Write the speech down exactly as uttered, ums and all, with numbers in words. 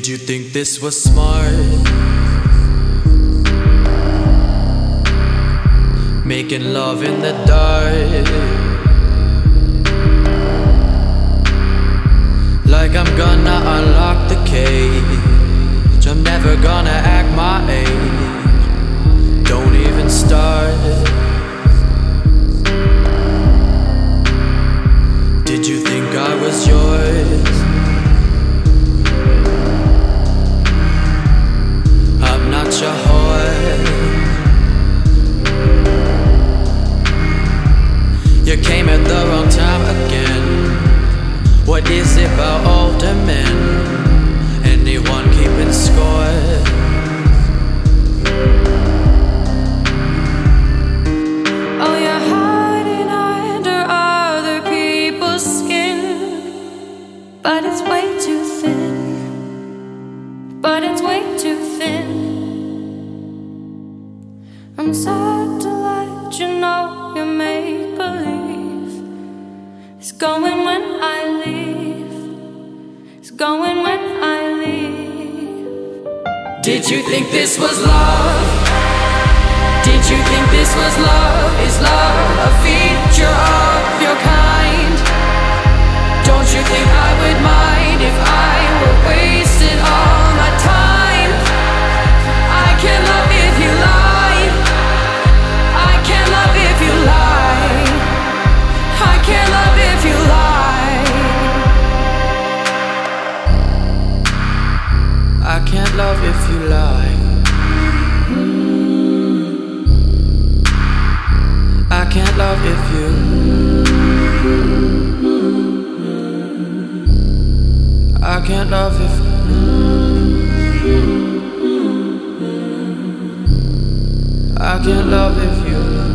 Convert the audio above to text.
Did you think this was smart? Making love in the dark, like I'm gonna unlock the cage. I'm never gonna act my age. Don't even start. Did you think I was yours? I'm not your whore. You came at the wrong time again. What is it about older men? Anyone keeping score? Oh, you're hiding under other people's skin, but it's way too thin. But it's way too thin. I'm sad to let you know your make believe is going when I leave. It's going when I leave. Did you think this was love? Did you think this was love? Is love a feature of your kind? Don't you think I would mind if I were wasting all my time? I can love if you lie. I can love if you lie. I can love if you lie. I can't love if you lie. I can't love if you. I can't love if. I can't love if you.